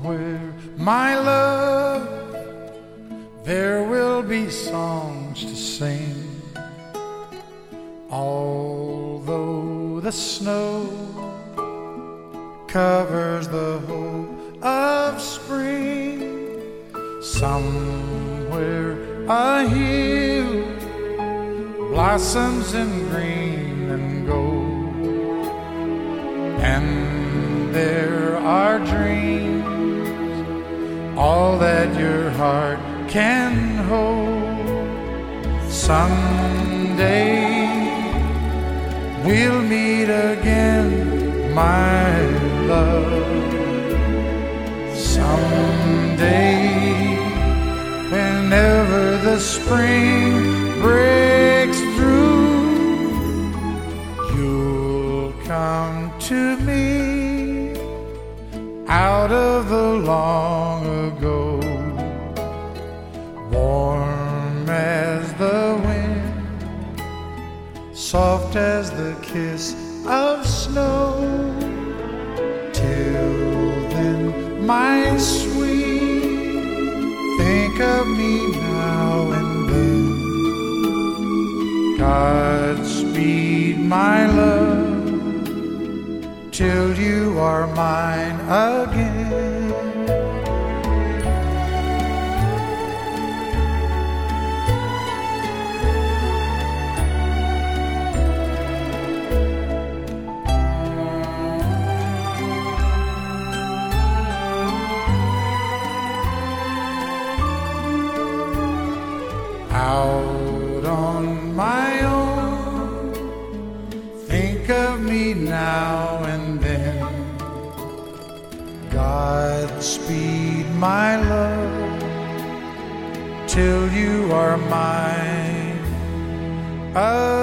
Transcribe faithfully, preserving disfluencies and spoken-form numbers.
Somewhere, my love, there will be songs to sing, although the snow covers the hope of spring. Somewhere a hill blossoms in green and gold, and there are dreams, all that your heart can hold. Someday we'll meet again, my love. Someday, whenever the spring breaks through, you'll come to me out of the long ago, warm as the wind, soft as the kiss of snow. Till then, my sweet, think of me now and then. Godspeed, my love, till you are mine again. Out on my own, think of me now and then. Godspeed, my love, till you are mine again.